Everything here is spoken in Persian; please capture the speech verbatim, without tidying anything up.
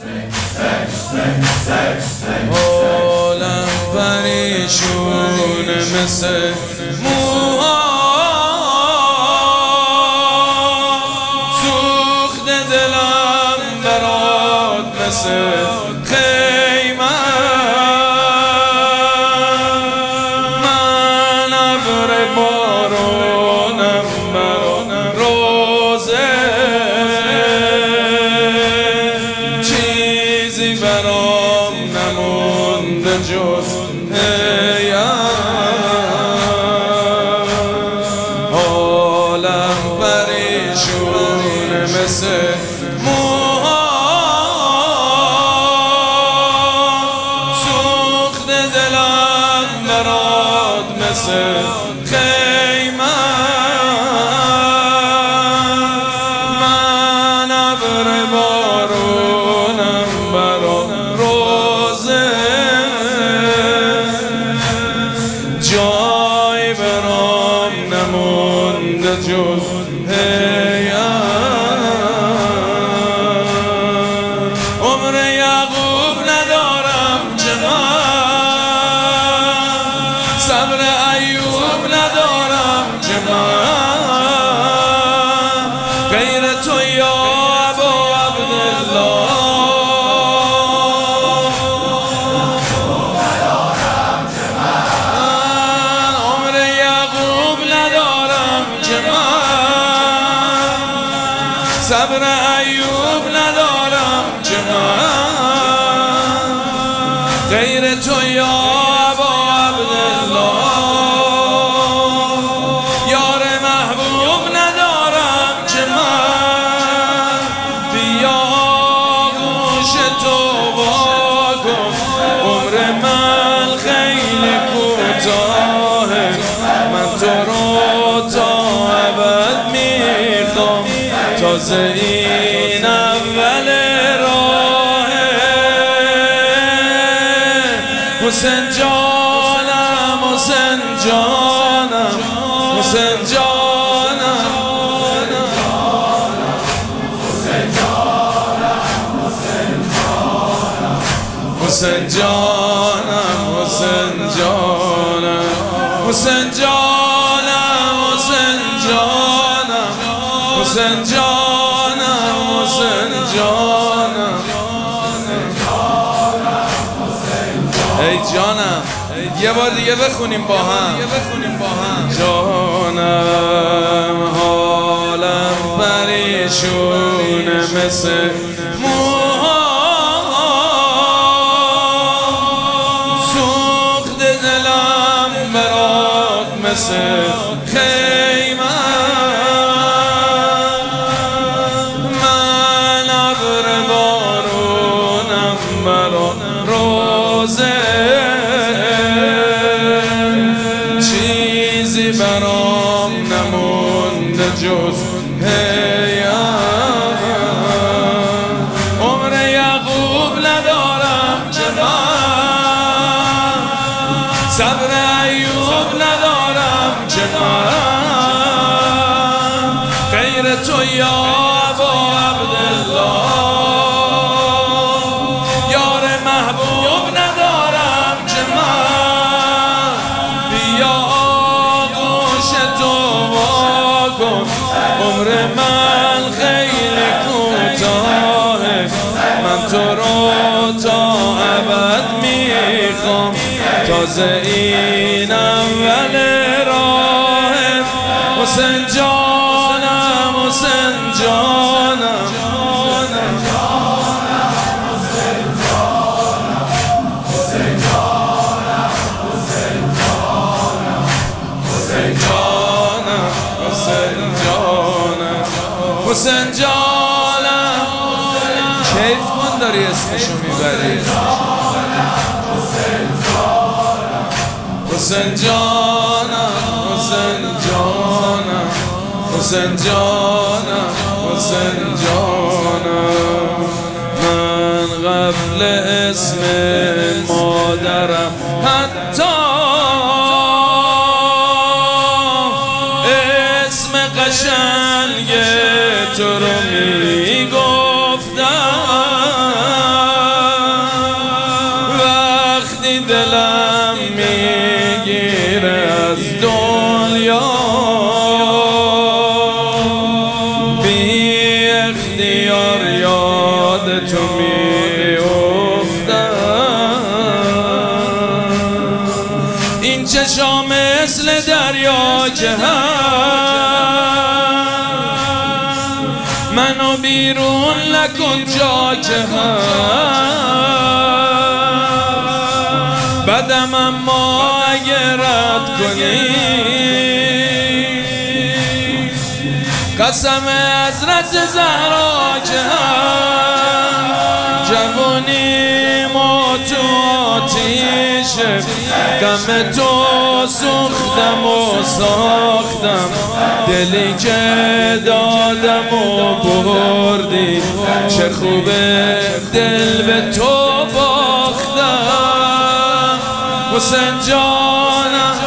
حالم پریشونه مثل موها، سوخت دلم برات مثل خیمه، من ابر بارونم بر روزه، چیزی برام نمونده جز حالم پریشونه مثل موها، سوخت دلم برات مثل خیمه، من ابر بارونم بر روزه، جای برام نمونده جز عمر یعقوب ندارم چه من، صبر ایوب ندارم چه من، غیر تو یا ابا عبدالله، عمر یعقوب ندارم چه من، صبر ایوب ندارم چه من، غیر تو یا ابا عبدالله، یار محبوب ندارم چه من، بیا گوش تو واکن، عمر من خیلی کوتاهه، من تو رو تا ابد میخوام، تازه این اول راهه، حسین جانم حسین جانم حسین جانم حسین جانم حسین جانم حسین جانم حسین جانم حسین جانم حسین جانم ای جانم یه بار دیگه بخونیم با هم، جانم حالم پریشونه مثل موها، سوخت دلم برات مثل خیمه، من ابر بارونم بر روزه، چیزی برام نمونده جز عمر یعقوب ندارم چه من، صبر ایوب ندارم چه من، غیر تو یا ابا عبدالله، یار محبوب ندارم چه من، بیا گوش تو واکن، عمر من خیلی کوتاهه، من تو رو تا ابد میخوام، تازه این اول راهه، حسین جانم حسین جانم حسین جانم حسین جانم، کیف کن داری اسمشو میبری، حسین جانم حسین جانم حسین جانم حسین جانم، من قبل اسم مادرم حتی اسم قشنگ تو رو میگفتم، دلم میگیره از دنیا، بی اختیار یاد تو میافتم. این چشام مثل دریا که منو بیرون نکن جا که بدم، اما اگه رد کنی قسم حضرت زهرا که جوانی ما تو آتیش غم تو سوختم و ساختم، دلی که دادم و بردی چه خوبه دل به تو باختم. حسین جانم